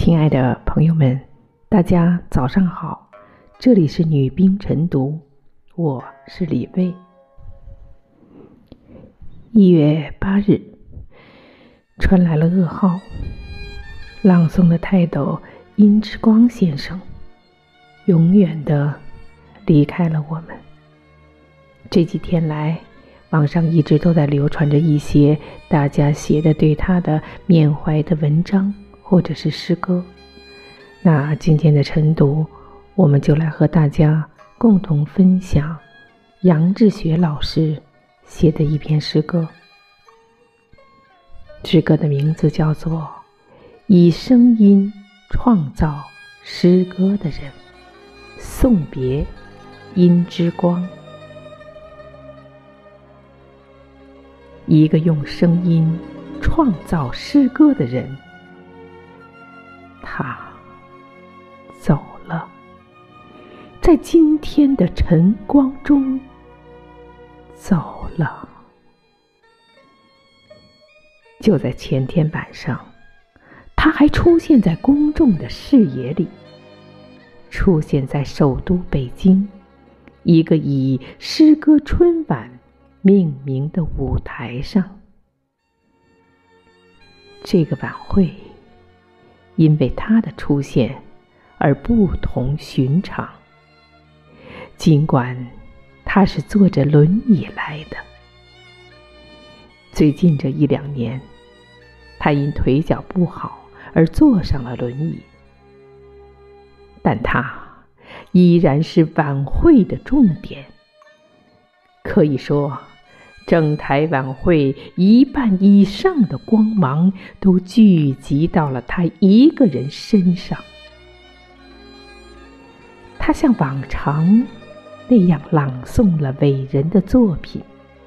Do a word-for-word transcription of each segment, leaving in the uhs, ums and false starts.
亲爱的朋友们，大家早上好，这里是女兵晨读，我是李卫。一月八日，传来了噩耗，朗诵的泰斗殷之光先生永远的离开了我们。这几天来，网上一直都在流传着一些大家写的对他的缅怀的文章或者是诗歌。那今天的晨读，我们就来和大家共同分享杨志学老师写的一篇诗歌。诗歌的名字叫做《以声音创造诗歌的人》，送别殷之光。一个用声音创造诗歌的人，他走了，在今天的晨光中走了。就在前天晚上，他还出现在公众的视野里，出现在首都北京一个以诗歌春晚命名的舞台上。这个晚会因为他的出现而不同寻常，尽管他是坐着轮椅来的。最近这一两年，他因腿脚不好而坐上了轮椅，但他依然是晚会的重点。可以说，整台晚会一半以上的光芒都聚集到了他一个人身上。他像往常那样朗诵了伟人的作品。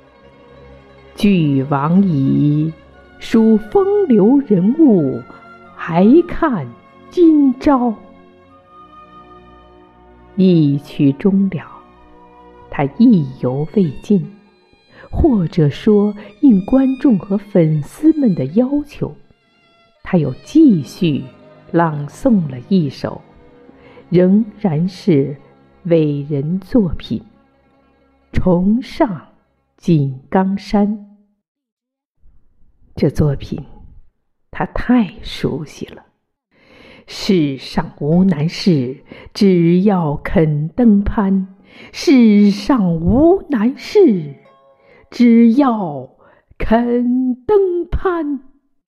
俱往矣，数风流人物，还看今朝。一曲终了，他意犹未尽，或者说应观众和粉丝们的要求，他又继续朗诵了一首，仍然是伟人作品《重上井冈山》。这作品他太熟悉了。世上无难事，只要肯登攀；世上无难事，只要肯登攀。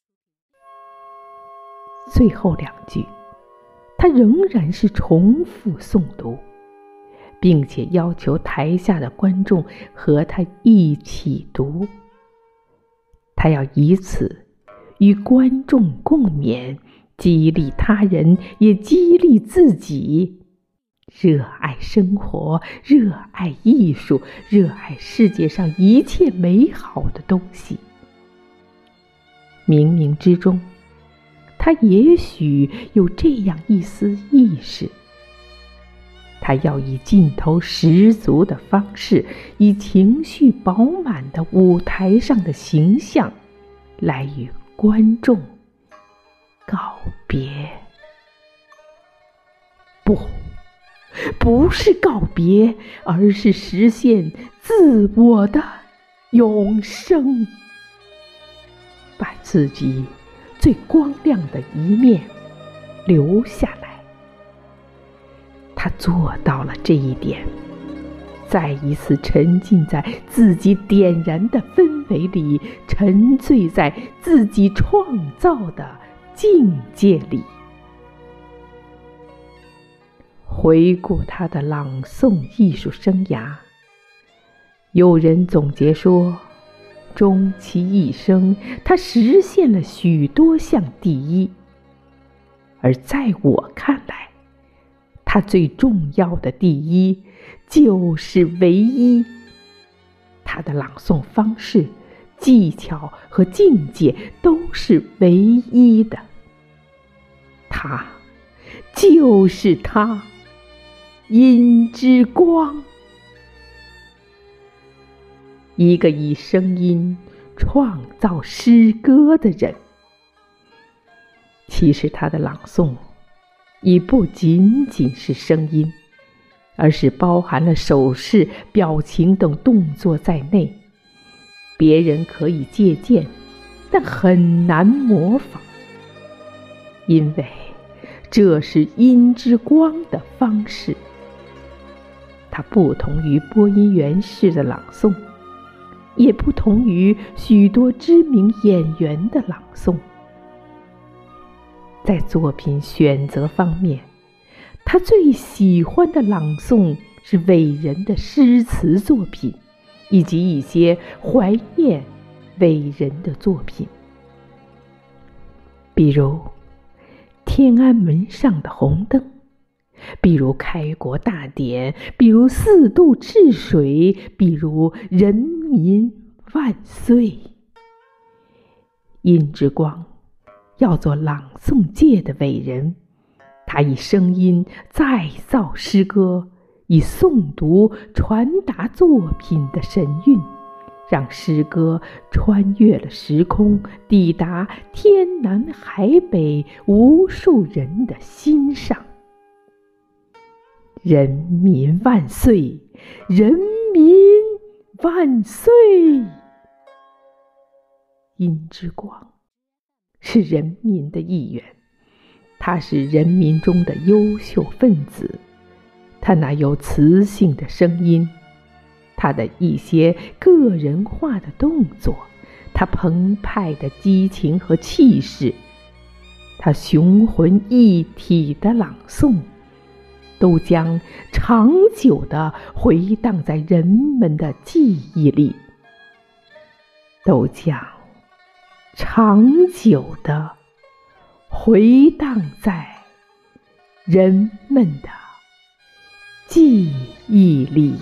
最后两句，他仍然是重复诵读，并且要求台下的观众和他一起读。他要以此与观众共勉，激励他人，也激励自己，热爱生活，热爱艺术，热爱世界上一切美好的东西。冥冥之中，他也许有这样一丝意识，他要以劲头十足的方式，以情绪饱满的舞台上的形象，来与观众告别。不，不是告别，而是实现自我的永生，把自己最光亮的一面留下来。他做到了这一点，再一次沉浸在自己点燃的氛围里，沉醉在自己创造的境界里。回顾他的朗诵艺术生涯，有人总结说，终其一生，他实现了许多项第一。而在我看来，他最重要的第一就是唯一。他的朗诵方式、技巧和境界都是唯一的。他就是他，殷之光。一个以声音创造诗歌的人。 其实他的朗诵已不仅仅是声音，而是包含了手势、表情等动作在内，别人可以借鉴，但很难模仿，因为这是音之光的方式。它不同于播音员式的朗诵，也不同于许多知名演员的朗诵。在作品选择方面，他最喜欢的朗诵是伟人的诗词作品，以及一些怀念伟人的作品，比如天安门上的红灯，比如开国大典，比如四渡治水，比如人民万岁。殷之光要做朗诵界的伟人，他以声音再造诗歌，以诵读传达作品的神韵，让诗歌穿越了时空，抵达天南海北无数人的心上。人民万岁！人民万岁！殷之光是人民的一员，他是人民中的优秀分子，他那有磁性的声音，他的一些个人化的动作，他澎湃的激情和气势，他雄浑一体的朗诵，都将长久地回荡在人们的记忆里，都将长久地回荡在人们的记忆里。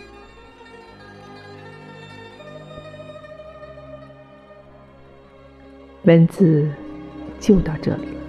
文字就到这里了。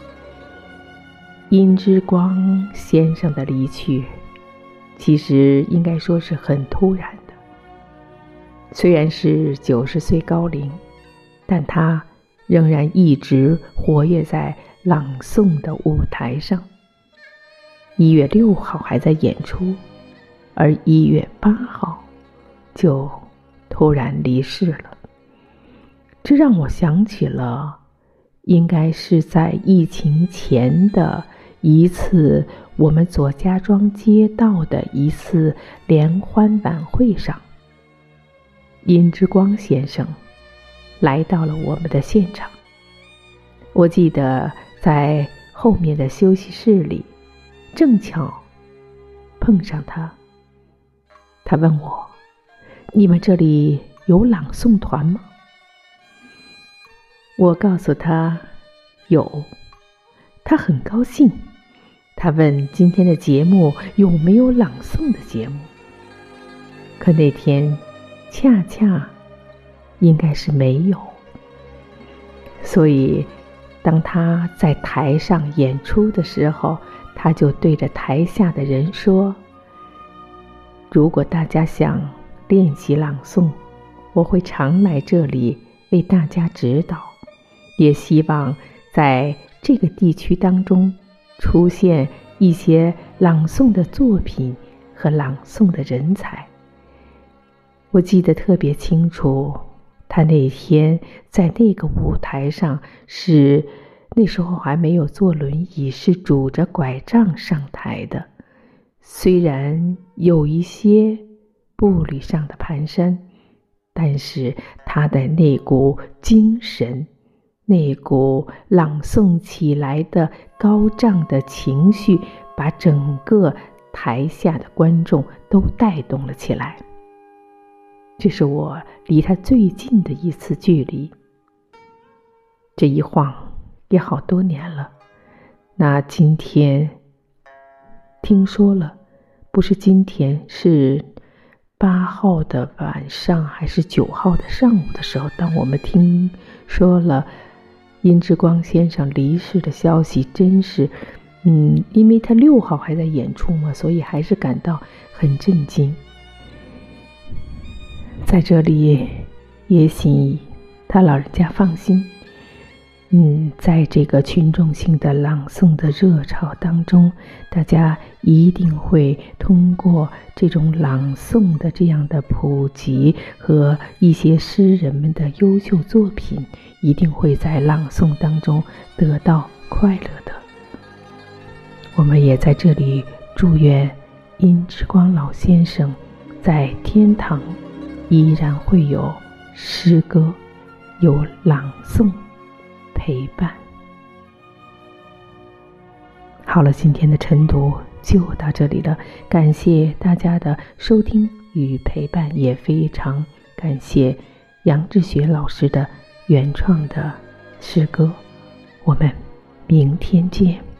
殷之光先生的离去，其实应该说是很突然的。虽然是九十岁高龄，但他仍然一直活跃在朗诵的舞台上。一月六号还在演出，而一月八号就突然离世了。这让我想起了应该是在疫情前的一次我们左家庄街道的一次联欢晚会上，殷之光先生来到了我们的现场。我记得在后面的休息室里正巧碰上他，他问我：你们这里有朗诵团吗？我告诉他有，他很高兴，他问今天的节目有没有朗诵的节目，可那天恰恰应该是没有，所以当他在台上演出的时候，他就对着台下的人说：如果大家想练习朗诵，我会常来这里为大家指导，也希望在这个地区当中出现一些朗诵的作品和朗诵的人才。我记得特别清楚，他那天在那个舞台上是那时候还没有坐轮椅，是拄着拐杖上台的。虽然有一些步履上的蹒跚，但是他的那股精神，那股朗诵起来的高涨的情绪，把整个台下的观众都带动了起来。这是我离他最近的一次距离，这一晃也好多年了。那今天听说了，不是今天，是八号的晚上还是九号的上午的时候，当我们听说了殷之光先生离世的消息，真是嗯，因为他六号还在演出嘛，所以还是感到很震惊。在这里也请他老人家放心， 嗯，在这个群众性的朗诵的热潮当中，大家一定会通过这种朗诵的这样的普及和一些诗人们的优秀作品，一定会在朗诵当中得到快乐的。我们也在这里祝愿殷之光老先生在天堂依然会有诗歌，有朗诵陪伴。好了，今天的晨读就到这里了，感谢大家的收听与陪伴，也非常感谢杨志学老师的原创的诗歌。我们明天见。